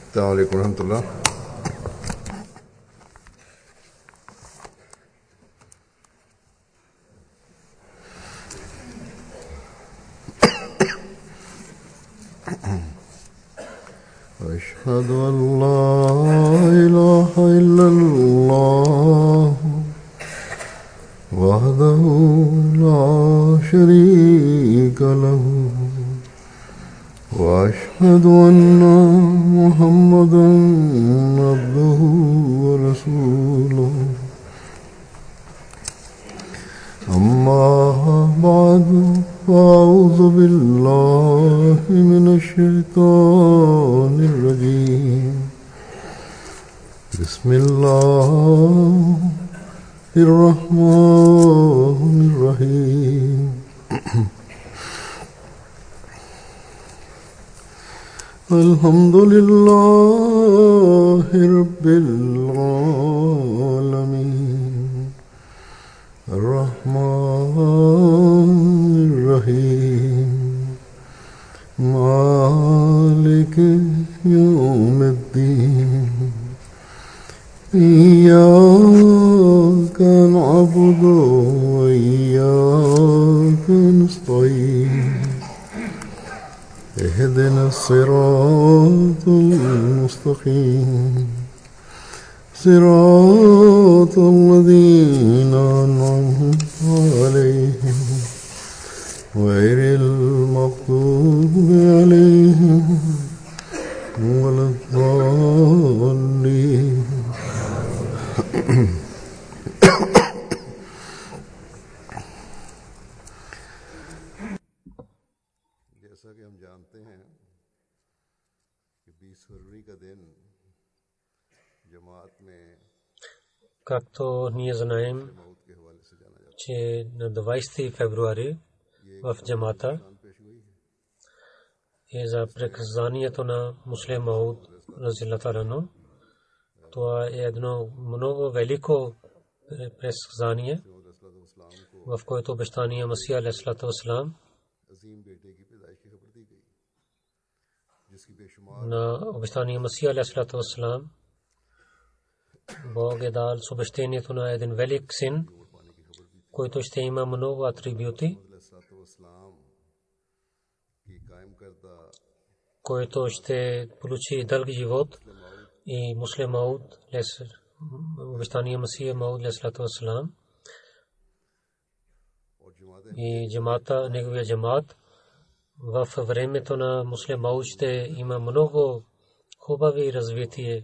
السلام عليكم ورحمة الله. أشهد أن لا إله إلا الله وحده لا شريك له وأشهد أن محمدا عبده ورسوله أما بعد فأعوذ بالله من الشيطان الرجيم بسم الله الرحمن الرحيم الحمد لله رب العالمين الرحمن الرحيم مالك يوم الدين إياك نعبد وإياك نستعين اهدنا الصراط المستقيم صراط الذين أنعمت عليهم غير المغضوب عليهم ولا الضالين. जैसा कि हम जानते हैं कि 20 फरवरी का दिन जमात में Както ние знаем, मौत के हवाले से जाना जाता че на 20 февруари в джамата е за преказанието на муслим Мауд разилата рано. Това е едно много велико преказание, в което обещание Масия алейхиссалату вассалам अजीम बेटे की पैदाइश की खबर दी गई जिसकी बेशुमार на обещание Масия алейхиссалату вассалам Бог е дал с обещанието на един велик син, който ще има много атрибути, की कायम करदा който ще получи дълъг живот и муслим Мауд обещание Масия Мауд алейхиссалату вассалам और जमात и джамата, неговия джамат в времето на муслим Мауд ще има много хубави развитие.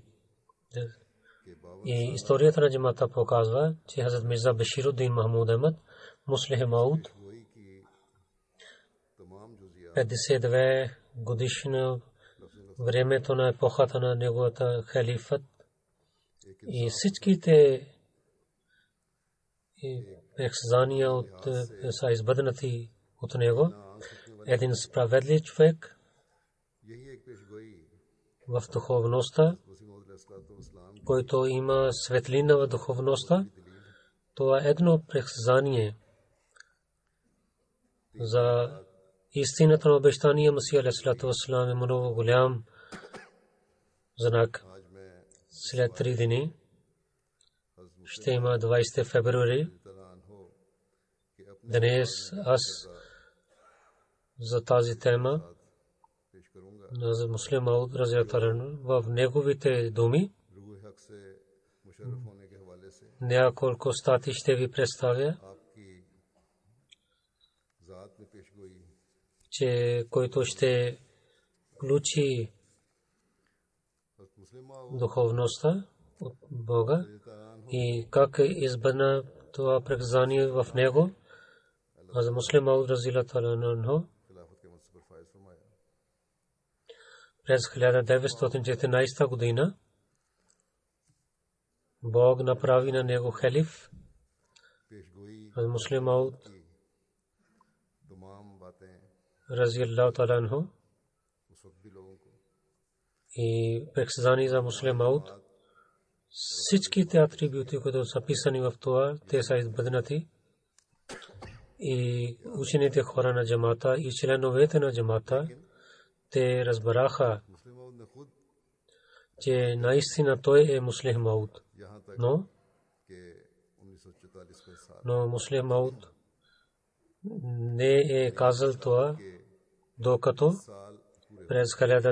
И историята на джамата показва, че Хазрат Мирза Башируддин Махмуд Ахмад муслим Мауд हुई कि तमाम जुजिया 52 годишно времето на епохата на неговата халифат и всичките преказания са избъднати от него. Един справедлив човек यही एक पेशगोई в духовността, वसीम अलैहिस्सलाम който има светлина в духовността. Това е едно преказание за истината на обещание Масия алейхиссалату вассалам е много голям знак. आज मैं След 3 дни ще има 20 февруари. तलान हो कि अपने Днес аз за тази тема पेश करूंगा на муслим Мауд разилата анху в неговите думи रूह हक से मुशर्रफ होने के हवाले से няколко стати ще ви представя, आपकी ज़ात में पेशगोई че който ще включи मुस्लिम माओ духовността от Бога и как избрана това преказание в него. За муслим Мауд разилата анху खिलाफत के मनसब पर फायज फरमाया през 1914 година Бог направи на него халиф. पेशगोई муслим Мауд तमाम बातें разилаллаху таала анху उस वक्त भी लोगों को и преказание за муслим Мауд, всичките атрибути, които са писани в това, те са избъднати. И учените хора на джамата и членовете на джамата, те разбраха, че наистина той е Муслих Мауд. Но Муслих Мауд не е казал това, докато през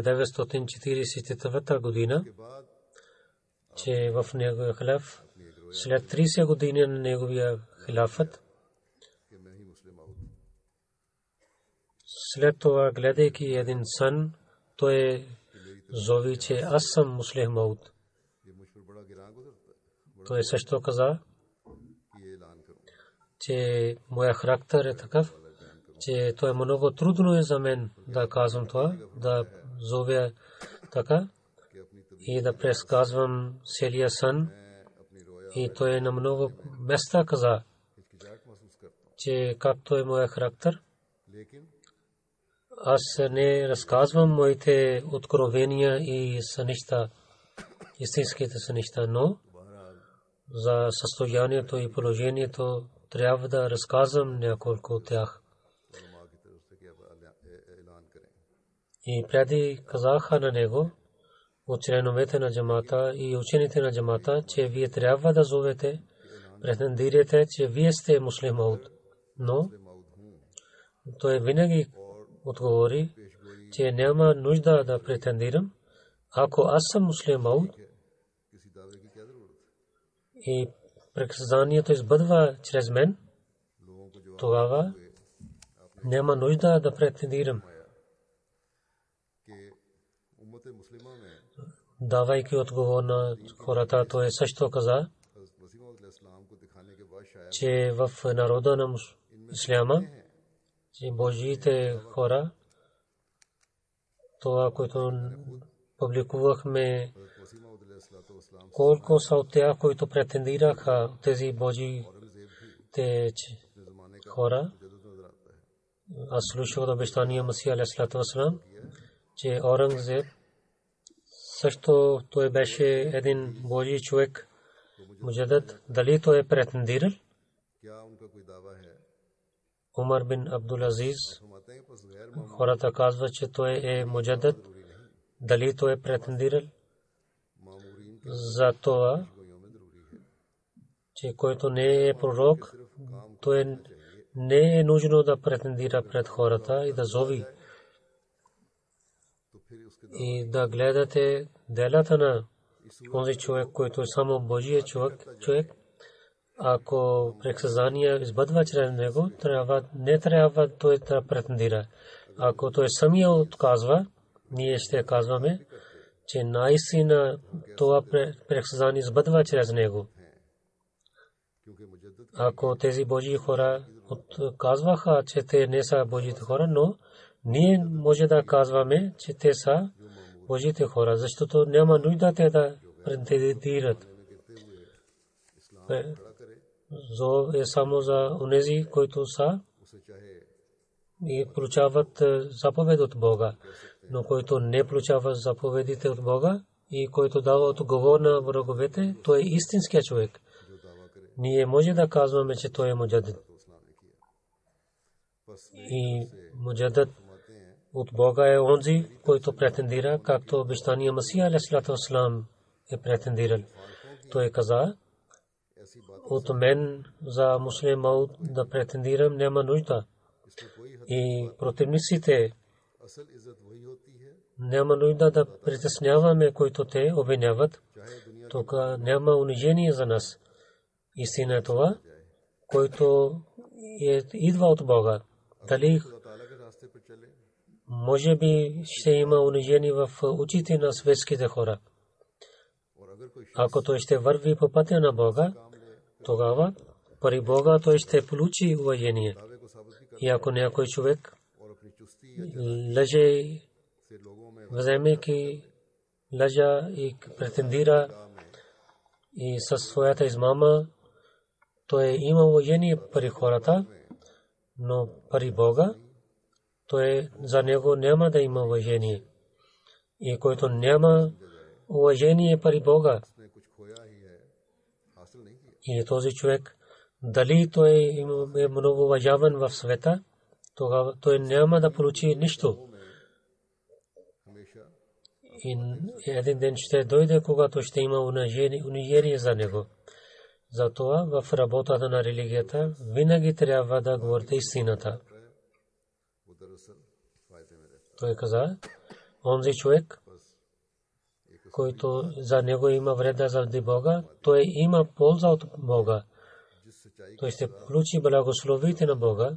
1944 година, че в неговия хилаф, след 30 години на неговия хилафът, след това, гледайки един сън, той зови, че аз съм Муслих Мауд. Той също каза, че моя характер е такъв, че то е много трудно е за мен да казвам това, да зовя така и да предсказвам целия сън. И той на много места каза, че както е моя характер, аз не разказвам моите откровения и сънища, истинските сънища, но за състоянието и положението трябва да разказвам няколко от тях. И преди казаха на него от членовете на джамата и учените на джамата, че вие трябва да зовете, претендирате, че вие сте Муслих Мауд. Но той винаги отговори, че няма нужда да претендирам, ако аз съм Муслих Мауд и предсказанието избъдва чрез мен, тогава няма нужда да претендирам. Давайки отговор на хората, той също каза, че в народа на исляма, че Божиите хора, това, което публикувахме, колко са от тях, които претендираха тези Божиите хора. Аз слушах обещания Масия алейхиссалату вассалам, че Орангзеб също той беше един Божий човек, муджадид. Дали той е претендирал? Умар бин Абдул Азиз, хората казват, че той е муджадид. Дали той е претендирал? За това, че който не е пророк, той не е нужно да претендира пред хората и да зови. И да гледате делата на този човек, който е само Божия човек. Ако предсказания избъдва чрез него, не трябва той да претендира. Ако той самия отказва, ние ще казваме, че наистина това предсказание избъдва чрез него. Ако тези Божии хора отказваха, че те не са Божиите хора, но ние може да казваме, че те са Божиите хора, защото няма нужда те да претендират. Зов е само за онези, които са и получават заповед от Бога, но който не получава заповедите от Бога и който дава отговор на враговете, той е истинският човек. Ние може да казваме, че той е муджадид. И муджадид от Бога е онзи, който претендира, както обещания Масия алейхиссалату вассалам е претендирал. Той каза, от мен за Муслих Мауд да претендирам няма нужда. И противниците няма нужда да притесняваме, които те обвиняват. Тук няма унижение за нас. Истина е това, който идва от Бога. Дали може би ще има унижение в очите на светските хора. Ако той ще върви по пътя на Бога, тогава при Бога той ще получи уважение. И ако някой човек лъже, вземайки лъжа и претендира и със своята измама, той има уважение при хората, но при Бога той за него няма да има уважение. И който няма уважение при Бога, и този човек, дали той е много уважаван в света, тогава той няма да получи нищо. И един ден ще дойде, когато ще има унижение за него. Затова в работата на религията винаги трябва да говорите истината. Той каза, онзи човек, който за него има вреда заради Бога, той има полза от Бога. Той ще получи благословите на Бога.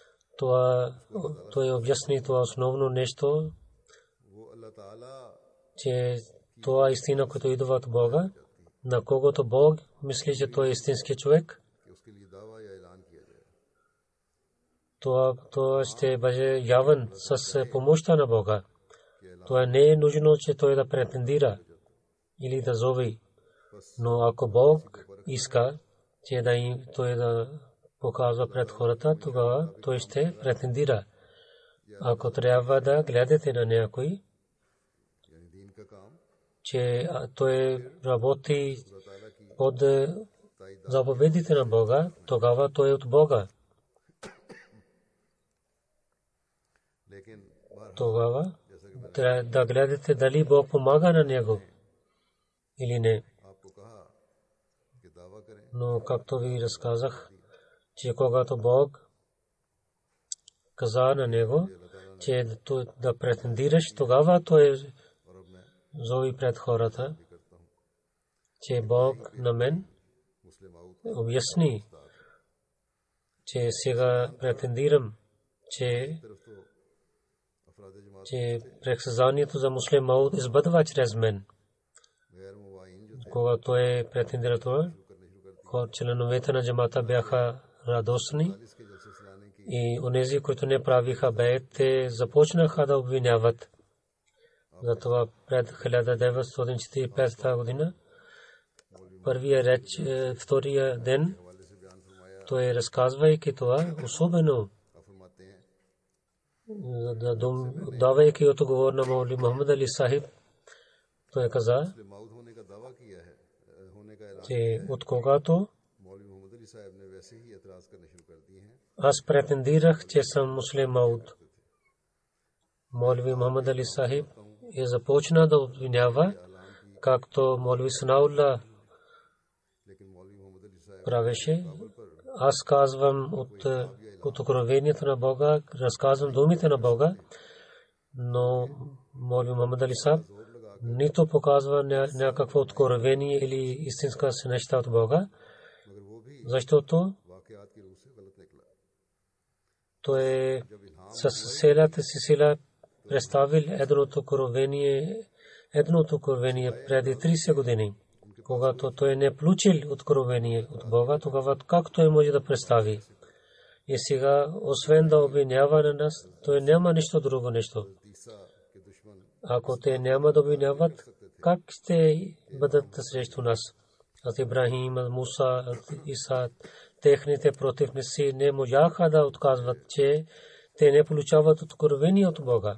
Той обясни това основно нещо, че това истина, която идва от Бога, на когото Бог мисли, че той е истински човек, това ще бъде явен с помощта на Бога. Това не е нужно, че той да претендира или да зови. Но ако Бог иска, че той да показва пред хората, тогава той ще претендира. Ако трябва да гледате на някой, че той работи под заповедите на Бога, тогава той е от Бога. Тогава трябва да гледате дали Бог помага на него или не. Но както ви разказах, че когато Бог каза на него, че да претендираш, тогава той зови пред хората, че Бог на мен обясни, че сега претендирам, че предсказанието за муслим Мауд избъдва чрез мен. Когато претендира това, членовете на джамата бяха радостни и онези, които не правиха бейт, те започнаха да обвиняват. Затова пред 1945 година, първия реч, втория ден, той разказвайки това, особено давайки отговор на Маули Мухаммад Али Сахиб, той каза, че от когато аз претендирах, че съм муслим Мауд, Маули Мухаммад Али Сахиб започна да обвинява, както Маули Санаулла правеше. Аз казвам от откровението на Бога, разказвам думите на Бога, но Маули Мухаммад Али Сахиб нито показва някакво откровение или истинска неща от Бога, защото той със селата си сила представил едното откровение преди 30 години. Когато той не получил откровение от Бога, тогава как той може да представи? И сега, освен да обвинява на нас, той няма нищо друго нещо. Ако те няма да обвиняват, как ще бъдат срещу нас? Аз Ибрахим, Муса, Иса, техните противници не можаха да отказват, че те не получават откровение от Бога.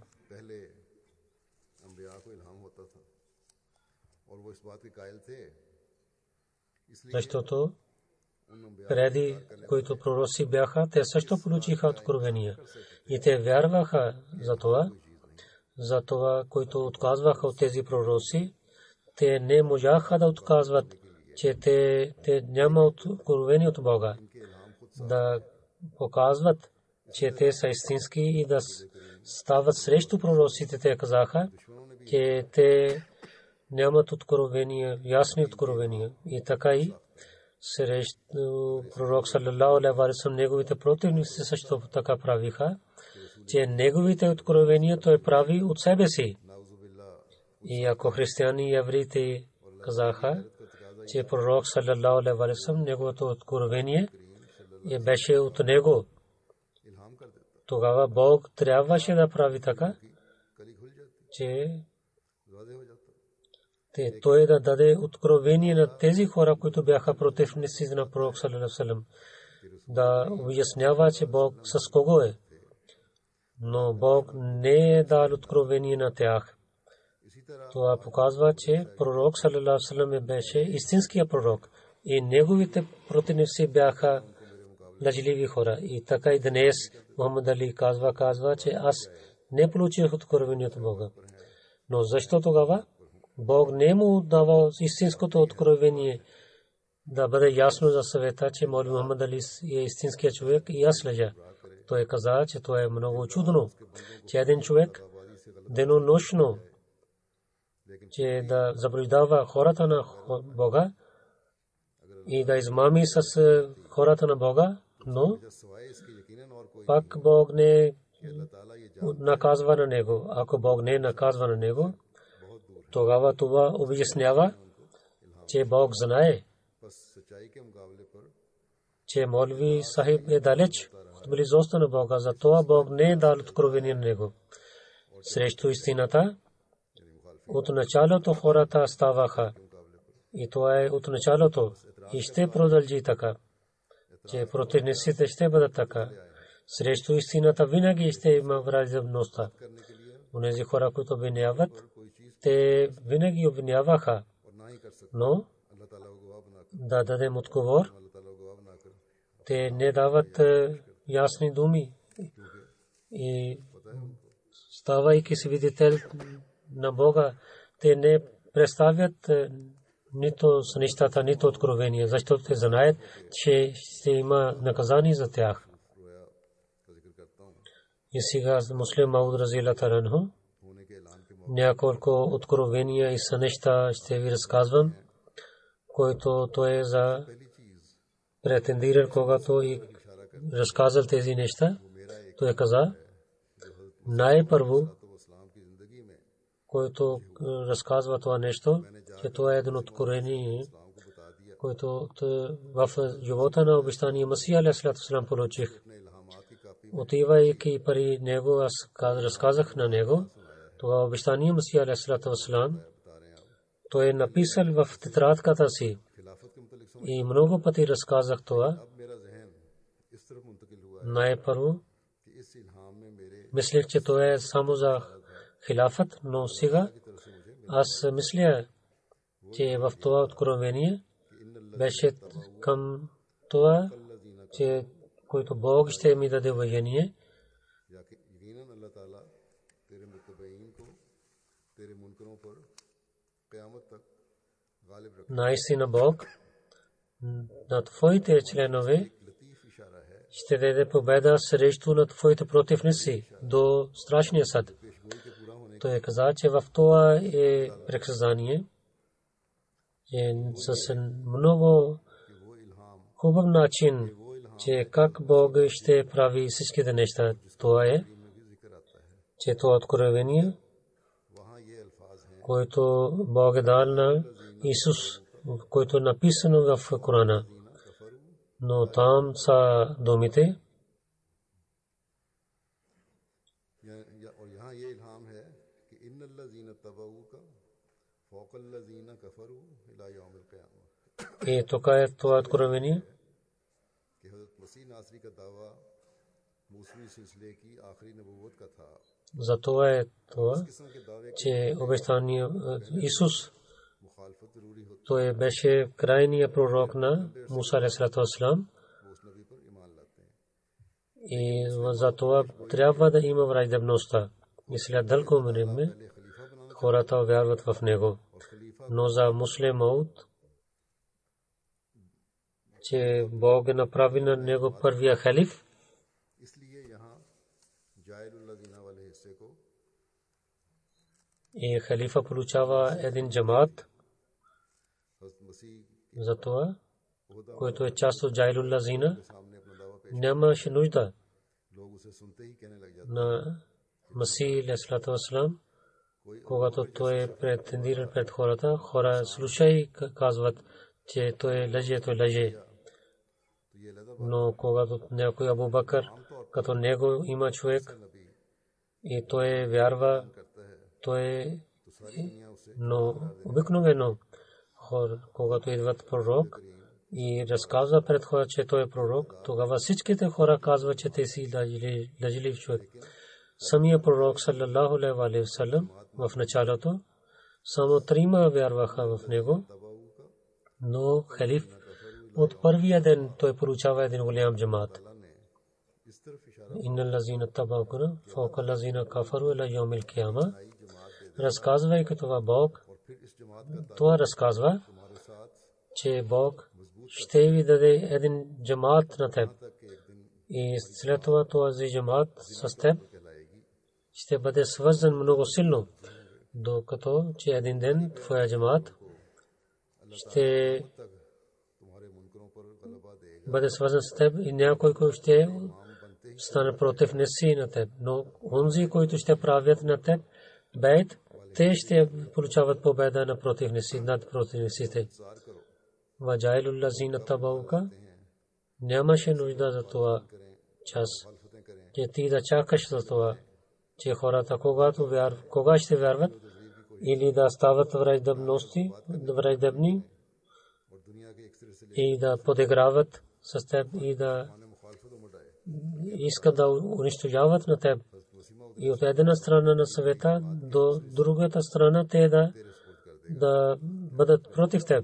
Защото преди, които пророци бяха, те също получиха откровения. И те вярваха за това. Затова, които отказваха от тези пророци, те не можаха да отказват, че те няма откровение от Бога. Да показват, че те са истински и да стават срещу пророците. Те казаха, че те нямат откровение, ясни откровения. И така и срещу пророк саллалаху алейхи ва саллям, неговите противници също така правиха, че неговите откровения той прави от себе си. И ако християни и евреите казаха, че пророк саллалаху алейхи ва саллям, неговото откровение беше от него, тогава Бог трябваше да прави така, че той да даде откровение на тези хора, които бяха противници на пророк саллалаху алейхи ва саллям, да обяснява, че Бог с кого е. Но Бог не е дал откровение на тях. Това показва, че пророк саллалаху алейхи ва саллям беше истинския пророк и неговите противници бяха лъжливи хора. И така и днес Мухаммад Али казва, че аз не получих откровение от Бога. Но защо тогава Бог не му дава истинското откровение да бъде ясно за съвета, че Маули Мухаммад Али е истинският човек и аз лъжа. Той каза, че това е много чудно, че един човек денонощно че да заблуждава хората на Бога и да измами с хората на Бога, но пак Бог не наказва на него. Ако Бог не наказва на него, тогава това обяснява, че Бог знае, че Молви Сахиб е далеч от близостта на Бога, затова Бог не е дал откровение на него. Срещу истината от началото хората ставаха и това е от началото и ще продължи така, че противниците ще бъдат така. Срещу истината винаги ще има враждебността. Онези хора, които обвиняват, те винаги обвиняваха, но да дадем отговор, те не дават ясни думи и ставайки свидетел на Бога, те не представят нито сънищата, нито откровения, защото те знаят, че ще има наказание за тях. И сега муслим Мауд разилата ранху няколко откровения и сънища ще ви разказвам, който той е за претендиран, когато и разказал тези неща. Той каза, най-първо, който разказва това нещо, че това е едно откровение, което в живота на обещания Масия алейхи салам получих. Отивайки при него, аз разказах на него това обещание Масия алейхи салам. Той е написал в тетрадката си и много пъти разказах това. Най-първо мислех, че това е само за хилафът, но сега аз мисля, че в това откровение беше към това, че който Бог ще ми даде уважение. Наистина Бог на твоите членове ще даде победа срещу на твоите противници до страшния съд. Той каза, че в това е предсказание с много хубав начин, че как Бог ще прави всичките неща. Това е, че това откровение, което Бог е дал на Исус, което е написано в Корана. Но там са думите, и тук е това откровение. Затова е това, че обещание Исус, той беше крайният пророк на Муса алейхи салам. И затова трябва да има враждебността. И след дълго време хората вярват в него. Но за муслим Мауд, че Бог е направи на него първия халиф, и халифа получава един джамаат, затова, който е част от Джайлул Лазина, нямаше нужда на Масих алейхи салам. Когато той е претендиран пред хората, хора слушай казват, че той лъже. Но когато някой Абу Бакър, като него има човек и той вярва, но обикновено когато идват пророк и разказва пред хора, че той е пророк, тогава всичките хора казват, че те си лъжлив човек. Самия пророк саллаллаху алейхи ва саллям в началото само 3 вярваха в него, но халиф от първия ден той получава един голям джамаат. Иннал лазина табауна фаука лазина кафару ила йаумил кияма. разказвайки това Бог, това разказва, че Бог ще ви даде един джамаат на теб. И след това този джамаат с теб ще бъде свързан много силно, докато че един ден твоя джамаат ще бъде свързан с теб и някой, който ще стане против неси на теб. Но онзи, които ще правят на теб бейт, те ще получават победа на противници, над противниците. Ваджайлул лазина табаука, нямаше нужда за това час, че ти да чакаш за това, че хората кога ще вярват или да стават враждебни и да подиграват с теб и да искат да унищожават на теб. И от една страна на света до другата страна те да бъдат против теб.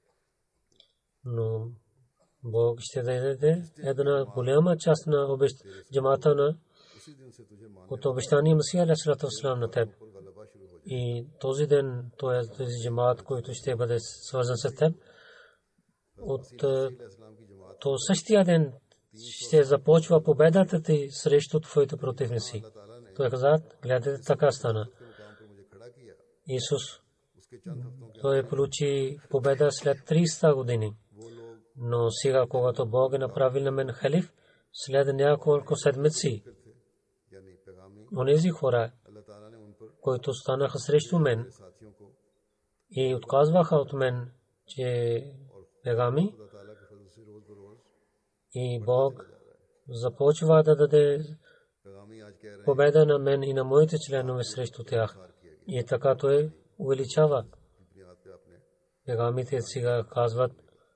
Но Бог ще даде една голяма част на джамата на от обещания Месия алейхиссалату вассалам на теб. И този ден, този джамат, който ще бъде свързан с теб, от то същия ден ще започва победата ти срещу твоите противници. Той каза, гледайте, така стана. Исус, той получи победа след 300 години. Но сега, когато Бог е направил на мен халиф, след няколко седмици, онези хора, които станаха срещу мен и отказваха от мен, че пегами, и Бог започва да даде победа на мен и на моите членове срещу тях. И така той увеличава. Пегамите сега казват,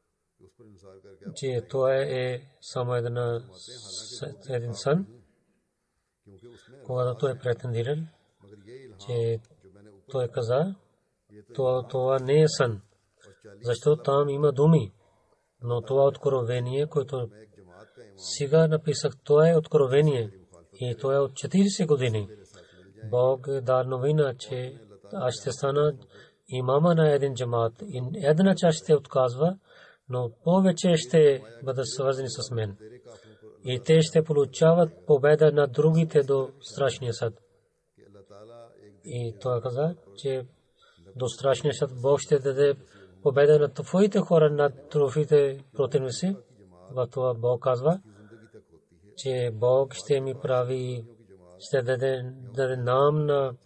че това е само един сън, когато той претендирал, че той каза, това не е сън, защото там има думи. Но това откровение, което сега написах, това е откровение. И това е от 40 години. Бог е дал новина, че аз ще стана имама на един джамат. И една част ще отказва, но повече ще бъдат свързани с мен. И те ще получават победа на другите до страшния съд. И той каза, че до страшния съд Бог ще даде победа на твоите хора над твоите противници. В това Бог казва, че Бог ще ми прави, ще даде нам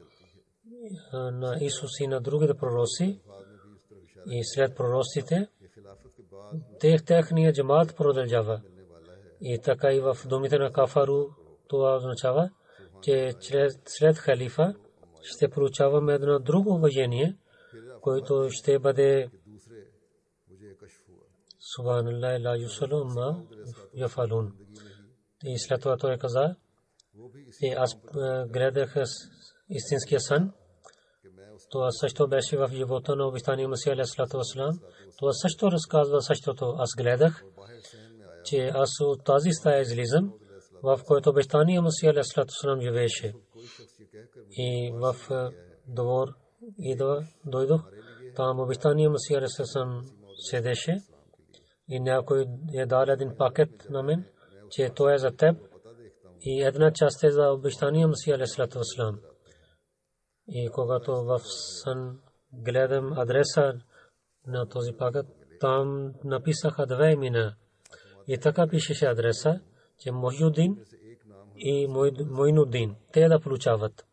на Исус и на другите пророци. И след пророците, техният джамаат продължава. И така и в думите на Кафару това означава, че след халифа ще получаваме едно друго уважение, което ще бъде Субханаллах ла юсалу ма яфалун. И след това той каза, че аз гледах истинския сън. Това също беше в живота на обещания Месия алейхиссалату вассалам. Това също разказва същото. Аз гледах, че аз от тази стая излизам, в който обещания Месия алейхиссалату вассалам живееше. И в двор дойдох, там обещания Месия алейхиссалату вассалам седеше. И някой е дал един пакет на мен, че това е за теб и една част е за обещания Месия алейхиссалату вассалам. И когато в сън гледам адреса на този пакет, там написаха две имена. И така пишеше адреса, че Мохюдин и Мойнудин, те да получават.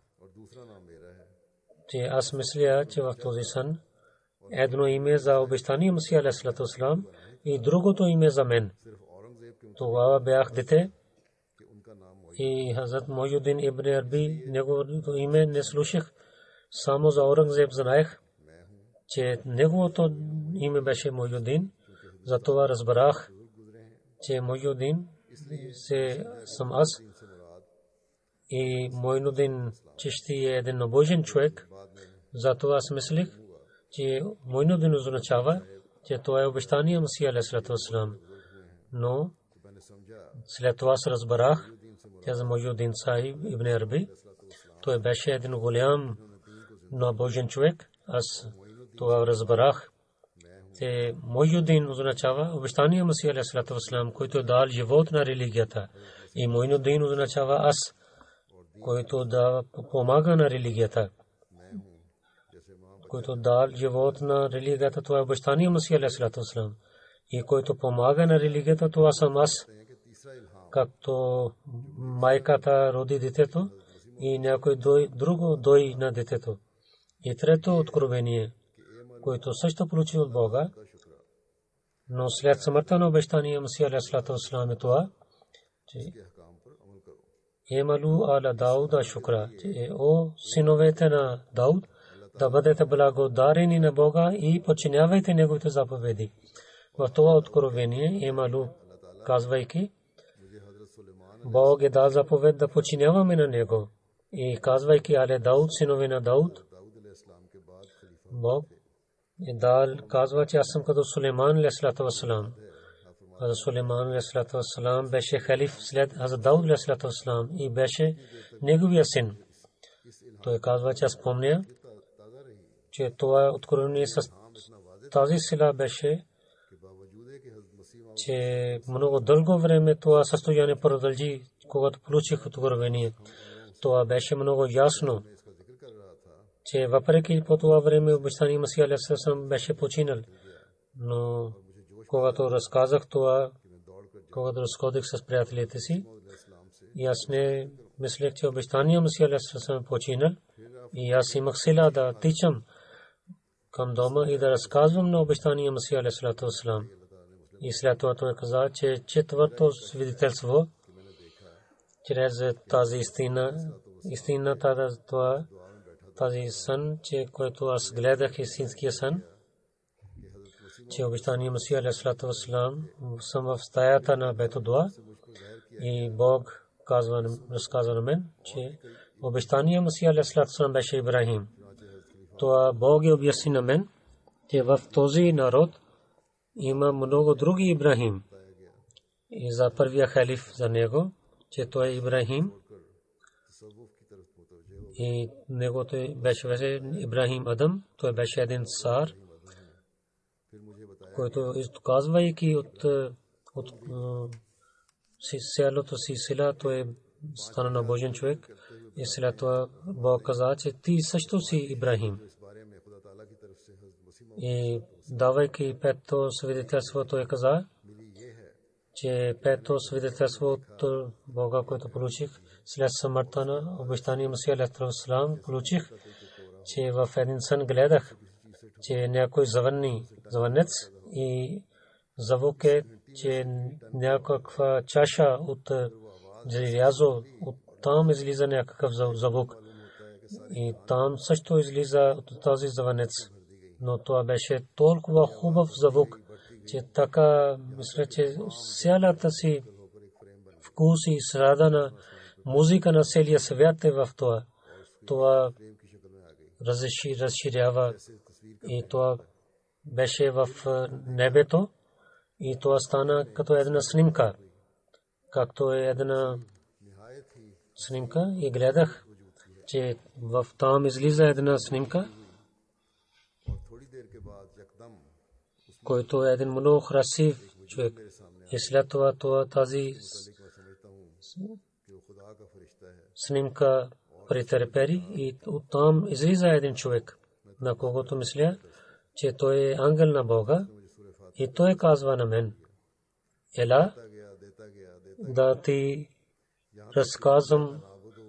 Че аз мисля, че в този сън едно име за обещания Месия алейхиссалату вассалам и другото име за мен. Тогава бях дете и Хазрат Мохюдин ибн Арби, неговото име не слушах, само за Орангзеб знаех, че неговото име беше Мохюдин. Затова разбрах, че Мохюдин съм аз и Мойнудин Чишти е един набожен човек. Затова аз мислих, че Мойнудин означава, че това е обещания Месия алейхиссалату вассалам. Но след това аз разбрах, че за Мохюдин Сахиб ибн Арби, той беше един голям на Божен човек. Аз това разбрах. Те Муйнудин означава обещания Масих алейхиссалату вассалам, който е дал живот на религията. И Муйнудин означава аз, който да помага на религията. Който дал живот на религията, това е обещания Масих алейхиссалату вассалам. И който помага на религията, това съм аз. Както майката роди детето и някой друго дой на детето. И трето откровение, което също получи от Бога, но след смъртта на обещания Масих алейхиссалату вассалам е това, че Емалу аля Дауда шукра, че о синовете на Дауд, да бъдете благодарени на Бога и подчинявайте неговите заповеди. В това откровение Емалу, казвайки, Бог е дал заповед да подчиняваме на него. И казвайки аля Дауд, синове на Дауд, Бог е дал, казва, че аз съм като Сулейман алейхиссалату вассалам. Хазрат Сулейман алейхиссалату вассалам беше халиф след Хазрат Дауд алейхиссалату вассалам и беше неговия син. Той казва, че аз помня, че това откровение с тази сила беше, че много дълго време това състояние продължи, когато получих откровение. Това беше много ясно, че въпреки по това време обещания Масих алейхиссалам беше починал. Но когато разказах това, когато разходих с приятелите си, и аз не мислех, че обещания Масих алейхиссалам починал, и аз имах сила да тичам към дома и да разказвам на обещания Масих алейхиссалам. И след това той каза, че четвърто свидетелство, чрез тази истина тази сън, че който аз гледах истинския сън, че обещания Масих алейхиссалату вассалам съм в стаята на Бейтулла и Бог разказва на мен, че обещания Масих алейхиссалату вассалам беше Ибрахим. Това Бог е обясни на мен, че в този народ има много други Ибрахим. И за първия халиф за него, че той е Ибрахим. И негото беше Ибрахим Адам, той беше един цар, който изказвайки от селото си сила, той стана на Божен човек. И след това Бог каза, че ти също си Ибрахим. И давайки пето свидетелство, той каза, че пето свидетелство от Бога, което получих след смъртта на обещания Масих алейхиссалам, получих, че в един сън гледах, че някой завърнец и звук е, че някаква чаша от желязо, от там излиза някакъв звук. И там също излиза от този завърнец. Но това беше толкова хубав звук, че така мисля, че цялата си вкус и среда на музика на целия свят е в това. Това разширява и това беше в небето и това стана като една снимка. Както е една снимка и гледах, че в там излиза една снимка, който е един много красив човек. И след това тази снимка претърпери и оттам излиза един човек, на когото мисля, че той е ангел на Бога. И той казва на мен, ела, да ти разказвам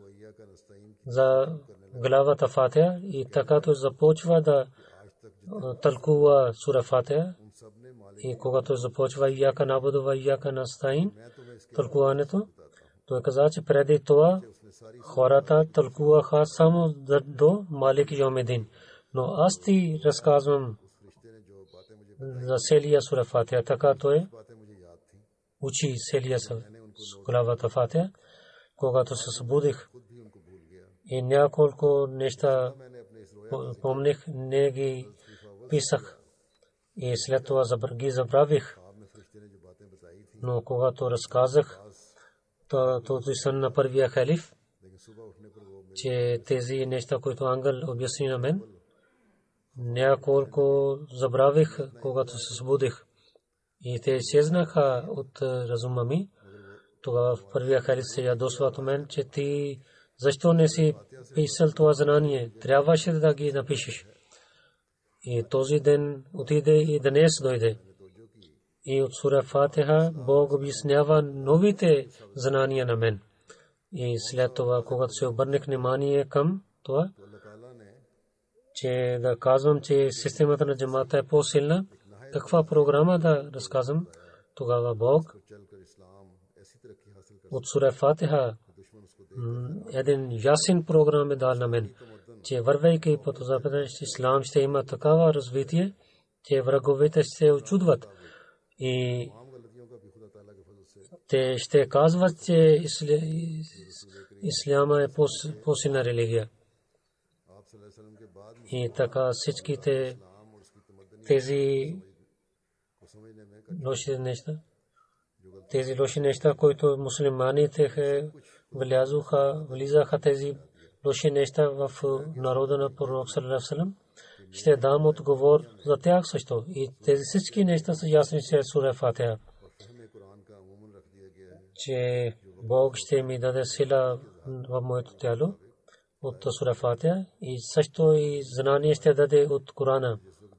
за главата Фатиха. И така той започва да тълкува сура Фатиха. И когато започва Ияка набуду ва ияка настаин, тълкуването, той каза, че преди това хората тълкуваха само до Малик Йомидин. Но аз ти разказвам за целия сура Фатиха. Така той учи целия главата Фатиха. Когато се събудих и няколко неща помних, не ги писах. И след това ги забравих. Но когато разказах този сън на първия халиф, че тези неща, които ангел обясни на мен, няколко забравих, когато се събудих. И те изчезнаха от разума ми. Тогава в първия хадис се ядосва от мен, че ти защо не си писал това знание? Трябваше да ги напишеш. И този ден отиде и днес дойде. И от сура Фатиха Бог обяснява новите знания на мен. И след това, когато се обърнах внимание към това, че да казвам, че системата на джамата е по-силна, каква програма да разказвам, тогава Бог от сура Фатиха един ясен програм е дал на мен, че вървейки по този път, ислам ще има такава развитие, че враговете ще се очудват и те ще казват, че исляма е по-силна религия. И така всичките тези лоши неща, които мусулманите влизаха тези лоши неща в народа на пророк саллаллаху алейхи ва саллям, ще дам отговор за тях също. И тези всички неща са ясни чрез сура Фатиха, че Бог ще ми даде сила в моето тяло от сура Фатиха и също и знание ще даде от Корана,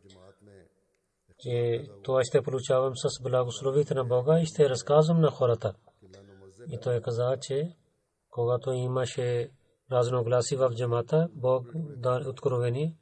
че това ще получавам с благословите на Бога и ще разказвам на хората. И той каза, че когато имаше разногласи в джамата, Бог даде откровение.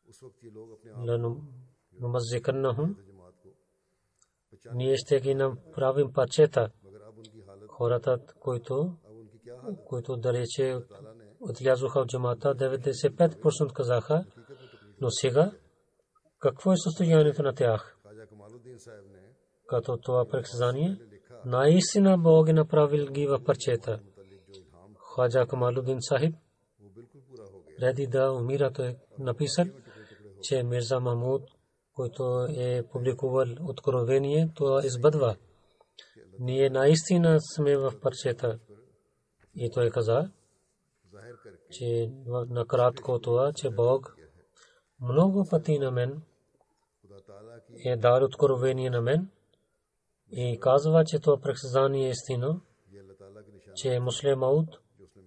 Ние ще ги направим парчета. Хората, които далече отлязоха от джамата, 95% казаха, но сега какво е състоянието на тях? Като това предсказание, наистина Бог е направил ги в парчета. Хаджа Камалудин Сахиб, преди да умира, той е написал, че Мирза Махмуд, който е публикувал откровение, това избъдва. Ние наистина сме в парчета. И той каза, че накратко това, че Бог много пъти на мен е дал откровение на мен и казва, че това предсказание е истина, че Муслим Мауд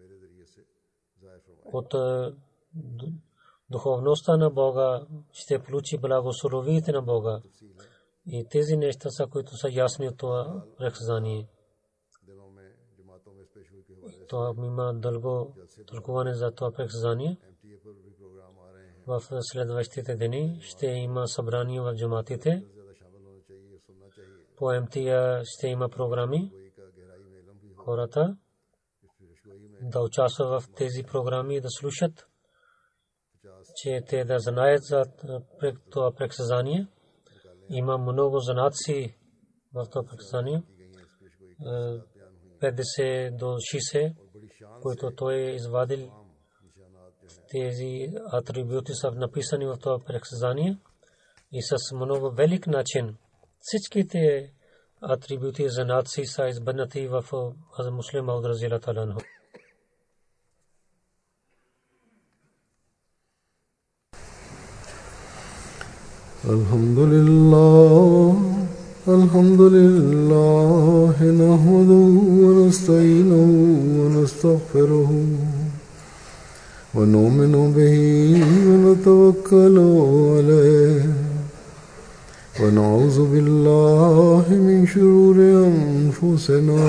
от духовността на Бога ще получи благословите на Бога. И тези неща са, които са ясни от това предсказание. Това има дълго тълкуване за това предсказание. В следващите дни ще има събрание в джаматите. По МТА ще има програми. Хората да участват в тези програми и да слушат, че те да знаят за това предсказание. Има много знаци в това предсказание. 50 до 60, които той е извадил. Тези атрибути са написани в това предсказание и с много велик начин. Всичките атрибути за нации са избърнати в Муслим Мауд разияллаху таала анху. Alhamdulillah nahmaduhu wa nasta'inuhu wa nastaghfiruhu ونؤمن به ونتوكل عليه ونعوذ بالله من شرور أنفسنا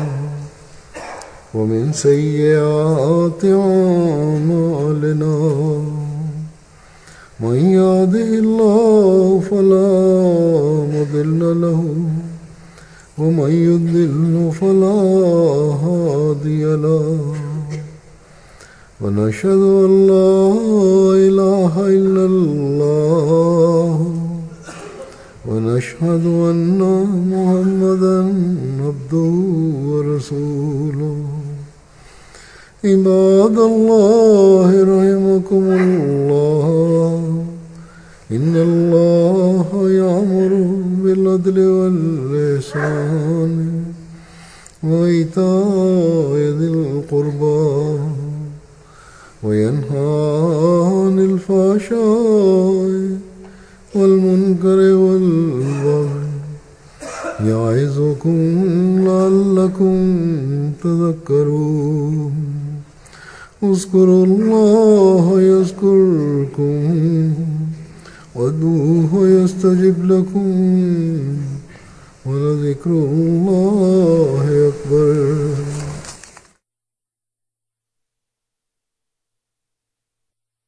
ومن سيئات أعمالنا من يهده الله فلا مضل له ومن يضلل فلا هادي له ونشهد أن لا إله إلا الله ونشهد أن محمدا عبده ورسوله عباد الله رحمكم الله إن الله يأمر بالعدل والإحسان وإيتاء ذي القربى وينهى عن الفحشاء والمنكر والبغي يعظكم لعلكم تذكرون اذكروا الله يذكركم وادعوه يستجب لكم ولذكر الله